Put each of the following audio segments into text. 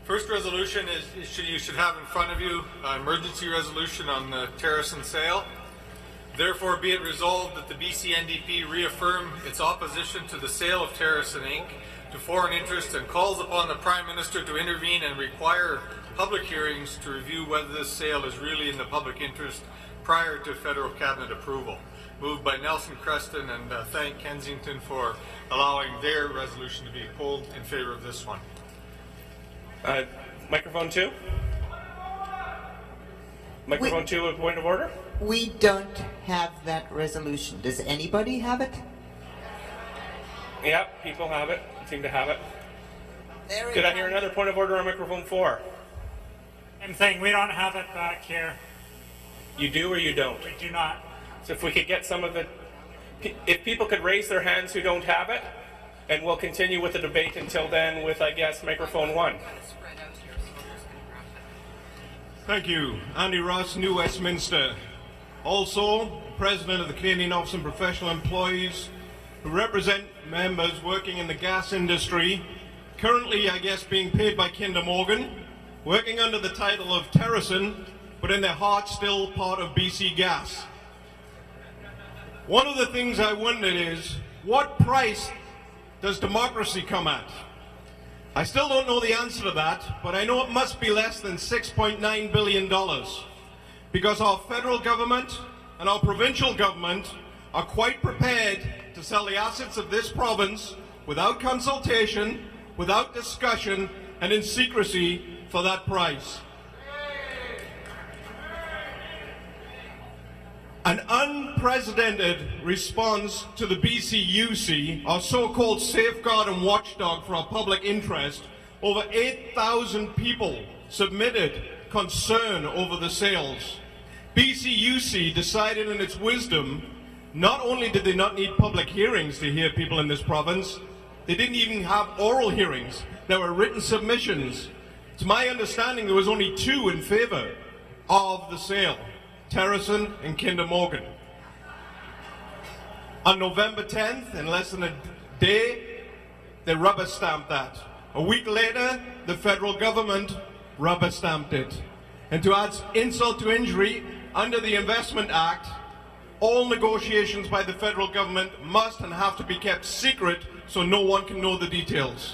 First resolution is you should have in front of you an emergency resolution on the Terrasen sale. Therefore, be it resolved that the BC NDP reaffirm its opposition to the sale of Terrasen Inc. to foreign interest and calls upon the Prime Minister to intervene and require public hearings to review whether this sale is really in the public interest prior to federal cabinet approval. Moved by Nelson Creston, and thank Kensington for allowing their resolution to be pulled in favor of this one. Microphone 2. Microphone 2, a point of order. We don't have that resolution. Does anybody have it? Yeah, people have it. Seem to have it. Could I hear another point of order on microphone 4? Same thing. We don't have it back here. You do or you don't? We do not. So if we could get some of the, if people could raise their hands who don't have it, and we'll continue with the debate until then with, I guess, microphone 1. Thank you. Andy Ross, New Westminster. Also, President of the Canadian Office of Professional Employees, who represent members working in the gas industry, currently, I guess, being paid by Kinder Morgan, working under the title of Terrasen, but in their heart still part of BC Gas. One of the things I wondered is, what price does democracy come at? I still don't know the answer to that, but I know it must be less than $6.9 billion, because our federal government and our provincial government are quite prepared to sell the assets of this province without consultation, without discussion, and in secrecy for that price. An unprecedented response to the BCUC, our so-called safeguard and watchdog for our public interest. Over 8,000 people submitted concern over the sales. BCUC decided in its wisdom, not only did they not need public hearings to hear people in this province, they didn't even have oral hearings. There were written submissions. To my understanding, there was only 2 in favor of the sale. Terrasen and Kinder Morgan. On November 10th, in less than a day, they rubber stamped that. A week later, the federal government rubber stamped it. And to add insult to injury, under the Investment Act, all negotiations by the federal government must and have to be kept secret so no one can know the details.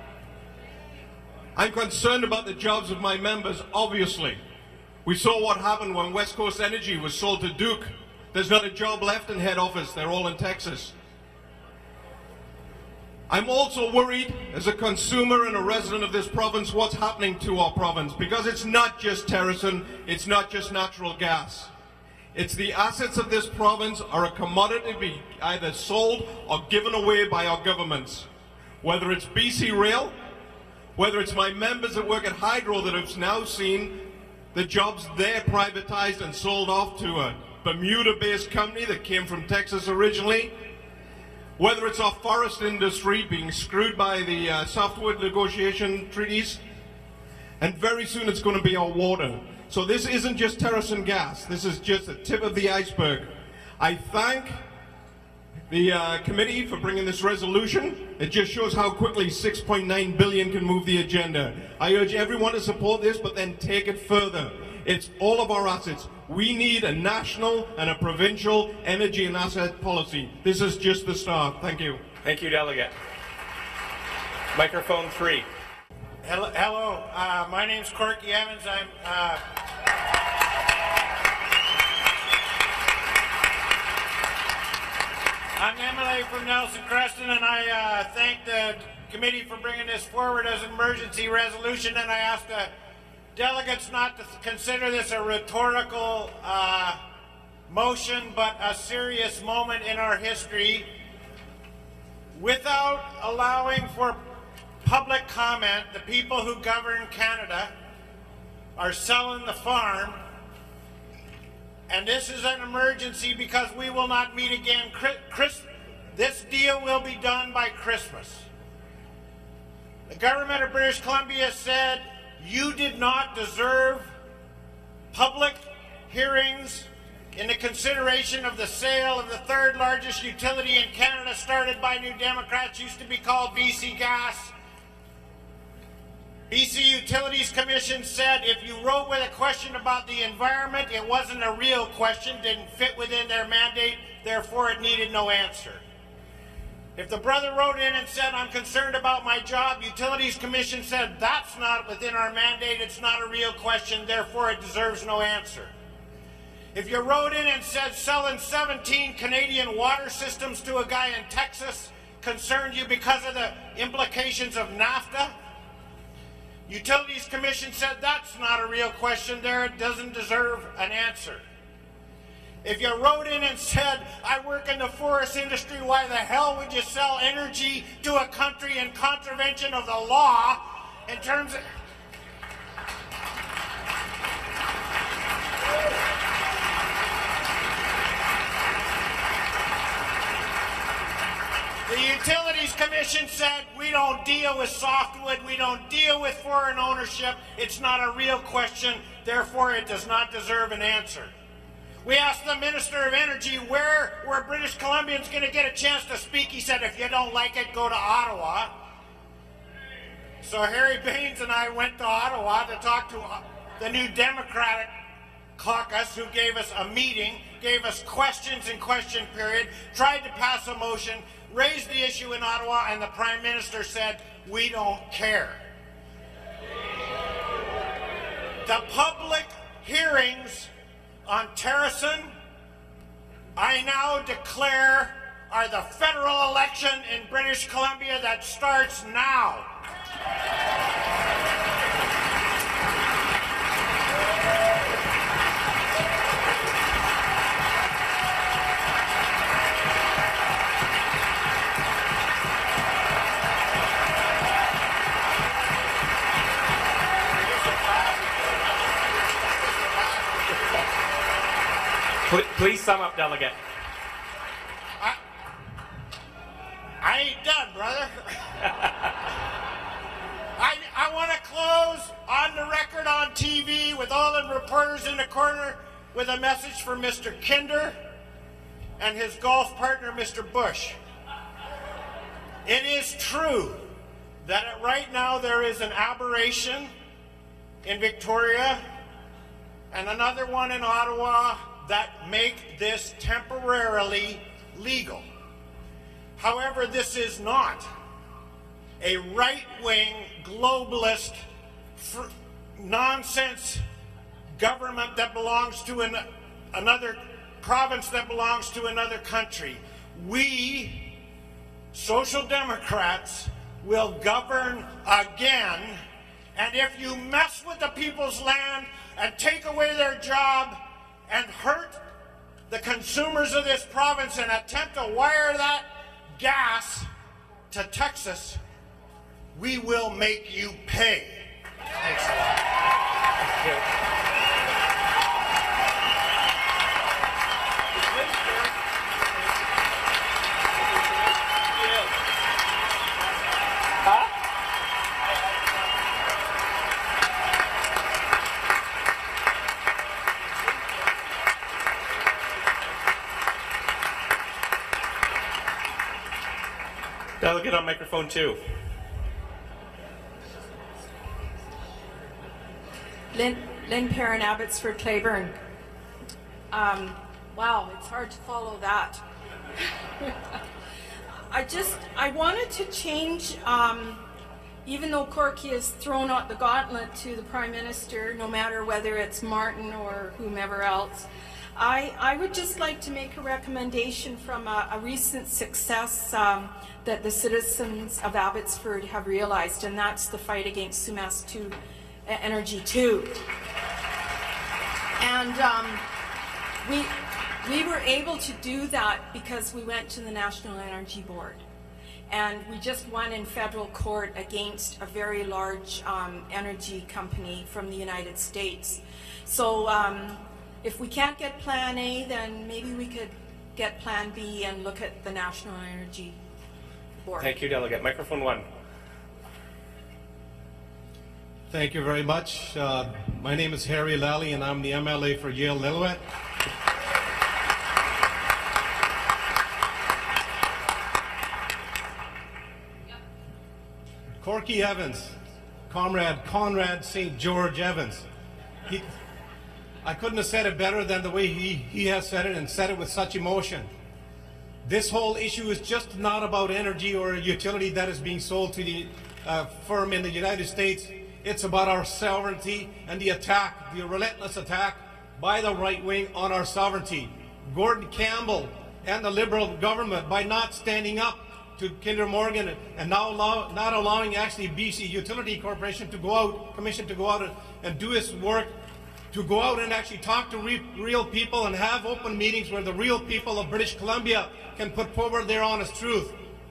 I'm concerned about the jobs of my members, obviously. We saw what happened when West Coast Energy was sold to Duke. There's not a job left in head office. They're all in Texas. I'm also worried, as a consumer and a resident of this province, what's happening to our province. Because it's not just Terrasen, it's not just natural gas. It's the assets of this province are a commodity to be either sold or given away by our governments. Whether it's BC Rail, whether it's my members that work at Hydro that have now seen the jobs there privatized and sold off to a Bermuda-based company that came from Texas originally. Whether it's our forest industry being screwed by the softwood negotiation treaties. And very soon it's going to be our water. So this isn't just Terrasen gas. This is just the tip of the iceberg. I thank the committee for bringing this resolution. It just shows how quickly $6.9 billion can move the agenda. I urge everyone to support this, but then take it further. It's all of our assets. We need a national and a provincial energy and asset policy. This is just the start. Thank you. Thank you, Delegate. Microphone 3. Hello. My name's Corky Evans. I'm MLA from Nelson Creston, and I thank the committee for bringing this forward as an emergency resolution, and I ask the delegates not to consider this a rhetorical motion, but a serious moment in our history. Without allowing for public comment, the people who govern Canada are selling the farm. And this is an emergency because we will not meet again. This deal will be done by Christmas. The government of British Columbia said, you did not deserve public hearings in the consideration of the sale of the 3rd largest utility in Canada, started by New Democrats, used to be called BC Gas. BC Utilities Commission said if you wrote with a question about the environment, it wasn't a real question, didn't fit within their mandate, therefore it needed no answer. If the brother wrote in and said, I'm concerned about my job, Utilities Commission said, that's not within our mandate, it's not a real question, therefore it deserves no answer. If you wrote in and said selling 17 Canadian water systems to a guy in Texas concerned you because of the implications of NAFTA, Utilities Commission said that's not a real question there, it doesn't deserve an answer. If you wrote in and said, I work in the forest industry, why the hell would you sell energy to a country in contravention of the law in terms of... The Utilities Commission said, we don't deal with softwood, we don't deal with foreign ownership, it's not a real question, therefore it does not deserve an answer. We asked the Minister of Energy where were British Columbians going to get a chance to speak. He said, if you don't like it, go to Ottawa. So Harry Baines and I went to Ottawa to talk to the new Democratic caucus who gave us a meeting, gave us questions in question period, tried to pass a motion, raised the issue in Ottawa, and the Prime Minister said, we don't care. The public hearings on Terrason, I now declare, are the federal election in British Columbia that starts now. Please sum up, Delegate. I ain't done, brother. I want to close on the record on TV with all the reporters in the corner with a message for Mr. Kinder and his golf partner, Mr. Bush. It is true that right now there is an aberration in Victoria and another one in Ottawa that make this temporarily legal. However, this is not a right-wing, globalist, nonsense government that belongs to another province that belongs to another country. We, Social Democrats, will govern again, and if you mess with the people's land and take away their job and hurt the consumers of this province and attempt to wire that gas to Texas, we will make you pay. Thanks a lot. Thank you. Delegate on microphone 2. Lynn Perrin, Abbotsford, Clayburn. Wow, it's hard to follow that. I wanted to change, even though Corky has thrown out the gauntlet to the Prime Minister, no matter whether it's Martin or whomever else, I would just like to make a recommendation from a recent success that the citizens of Abbotsford have realized, and that's the fight against Sumas 2 Energy 2. And we were able to do that because we went to the National Energy Board. And we just won in federal court against a very large energy company from the United States. So if we can't get Plan A, then maybe we could get Plan B and look at the National Energy Board. Thank you, Delegate. Microphone 1. Thank you very much. My name is Harry Lally, and I'm the MLA for Yale-Lillooet. Corky Evans, Comrade Conrad St. George Evans. I couldn't have said it better than the way he has said it, and said it with such emotion. This whole issue is just not about energy or a utility that is being sold to the firm in the United States. It's about our sovereignty and the attack, the relentless attack by the right wing on our sovereignty. Gordon Campbell and the Liberal government, by not standing up to Kinder Morgan and now not allowing actually BC Utility Corporation to go out, Commission to go out and do its work, to go out and actually talk to real people and have open meetings where the real people of British Columbia can put forward their honest truth.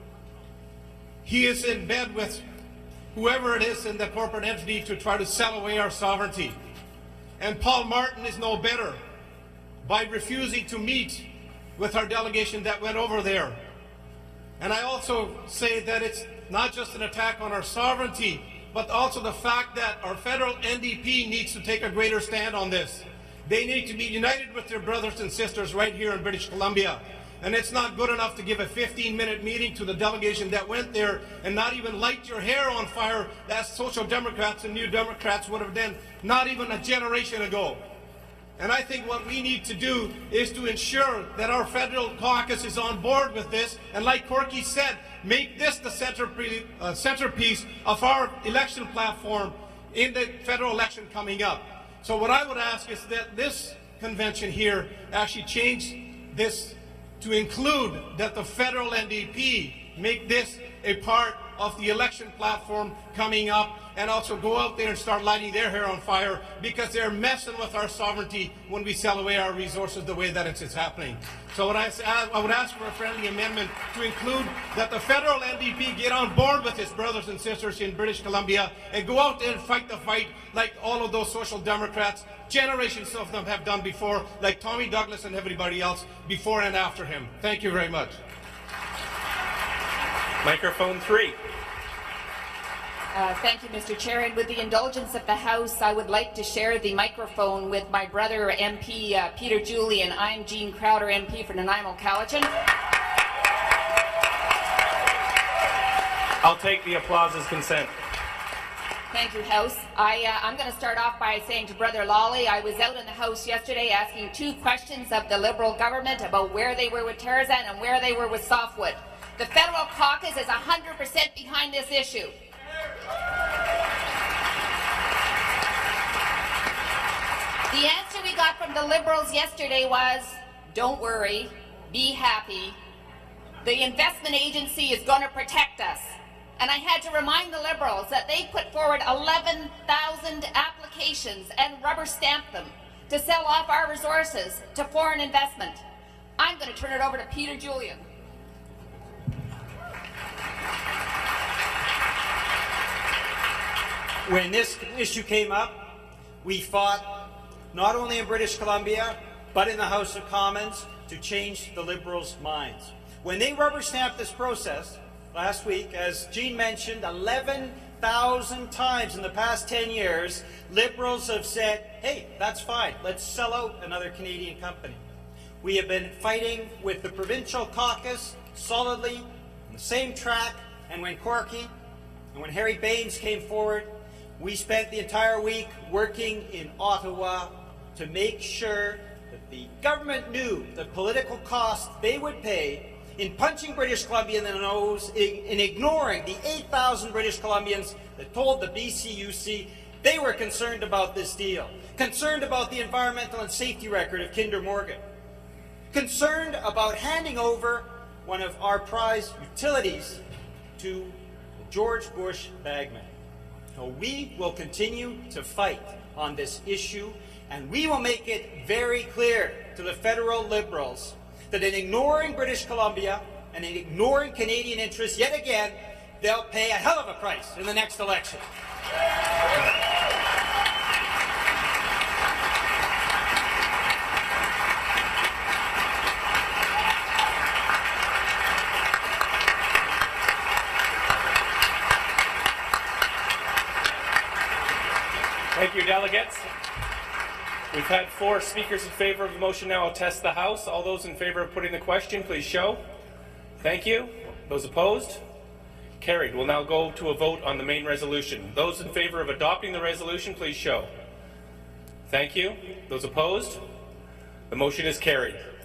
He is in bed with whoever it is in the corporate entity to try to sell away our sovereignty. And Paul Martin is no better by refusing to meet with our delegation that went over there. And I also say that it's not just an attack on our sovereignty, but also the fact that our federal NDP needs to take a greater stand on this. They need to be united with their brothers and sisters right here in British Columbia. And it's not good enough to give a 15-minute meeting to the delegation that went there and not even light your hair on fire as Social Democrats and New Democrats would have done not even a generation ago. And I think what we need to do is to ensure that our federal caucus is on board with this, and like Corky said, make this the centerpiece of our election platform in the federal election coming up. So what I would ask is that this convention here actually change this to include that the federal NDP make this a part of the election platform coming up, and also go out there and start lighting their hair on fire, because they're messing with our sovereignty when we sell away our resources the way that it's happening. So I would ask for a friendly amendment to include that the federal NDP get on board with its brothers and sisters in British Columbia and go out there and fight the fight like all of those Social Democrats, generations of them, have done before, like Tommy Douglas and everybody else before and after him. Thank you very much. Microphone 3. Thank you, Mr. Chair. And with the indulgence of the House, I would like to share the microphone with my brother, MP Peter Julian. I'm Jean Crowder, MP for Nanaimo Cowichan. I'll take the applause as consent. Thank you, House. I'm going to start off by saying to Brother Lawley, I was out in the House yesterday asking 2 questions of the Liberal government about where they were with Terrazan and where they were with Softwood. The federal caucus is 100% behind this issue. The answer we got from the Liberals yesterday was, don't worry, be happy. The investment agency is going to protect us. And I had to remind the Liberals that they put forward 11,000 applications and rubber stamped them to sell off our resources to foreign investment. I'm going to turn it over to Peter Julian. When this issue came up, we fought not only in British Columbia, but in the House of Commons to change the Liberals' minds. When they rubber-stamped this process last week, as Jean mentioned, 11,000 times in the past 10 years, Liberals have said, hey, that's fine, let's sell out another Canadian company. We have been fighting with the provincial caucus solidly on the same track, and when Corky and when Harry Baines came forward, we spent the entire week working in Ottawa to make sure that the government knew the political cost they would pay in punching British Columbia in the nose, in ignoring the 8,000 British Columbians that told the BCUC they were concerned about this deal, concerned about the environmental and safety record of Kinder Morgan, concerned about handing over one of our prized utilities to the George Bush bagman. So we will continue to fight on this issue, and we will make it very clear to the federal Liberals that in ignoring British Columbia and in ignoring Canadian interests yet again, they'll pay a hell of a price in the next election. Thank you, delegates. We've had 4 speakers in favor of the motion. Now I'll test the House. All those in favor of putting the question, please show. Thank you. Those opposed? Carried. We'll now go to a vote on the main resolution. Those in favour of adopting the resolution, please show. Thank you. Those opposed? The motion is carried.